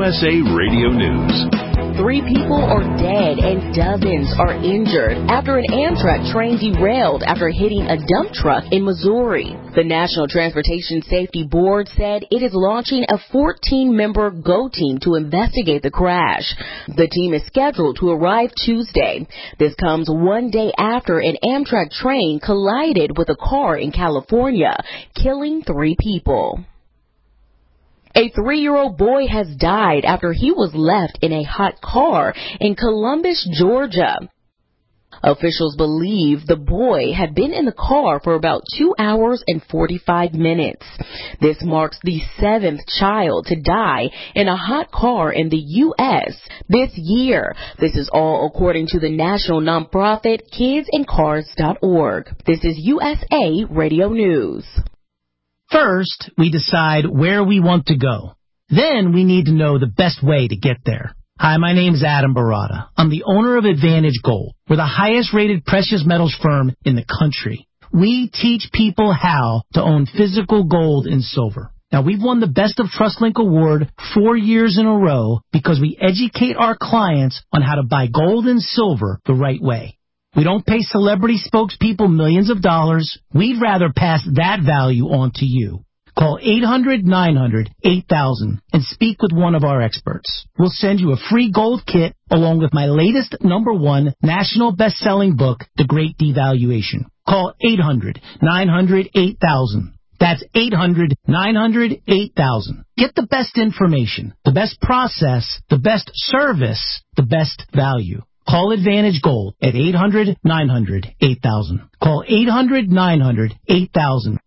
USA Radio News. 3 people are dead and dozens are injured after an Amtrak train derailed after hitting a dump truck in Missouri. The National Transportation Safety Board said it is launching a 14-member GO team to investigate the crash. The team is scheduled to arrive Tuesday. This comes one day after an Amtrak train collided with a car in California, killing 3 people. A 3-year-old boy has died after he was left in a hot car in Columbus, Georgia. Officials believe the boy had been in the car for about 2 hours and 45 minutes. This marks the 7th child to die in a hot car in the U.S. this year. This is all according to the national nonprofit KidsInCars.org. This is USA Radio News. First, we decide where we want to go. Then we need to know the best way to get there. Hi, my name is Adam Barada. I'm the owner of Advantage Gold. We're the highest-rated precious metals firm in the country. We teach people how to own physical gold and silver. Now, we've won the Best of TrustLink Award 4 years in a row because we educate our clients on how to buy gold and silver the right way. We don't pay celebrity spokespeople millions of dollars. We'd rather pass that value on to you. Call 800-900-8000 and speak with one of our experts. We'll send you a free gold kit along with my latest #1 national best-selling book, The Great Devaluation. Call 800-900-8000. That's 800-900-8000. Get the best information, the best process, the best service, the best value. Call Advantage Gold at 800-900-8000. Call 800-900-8000.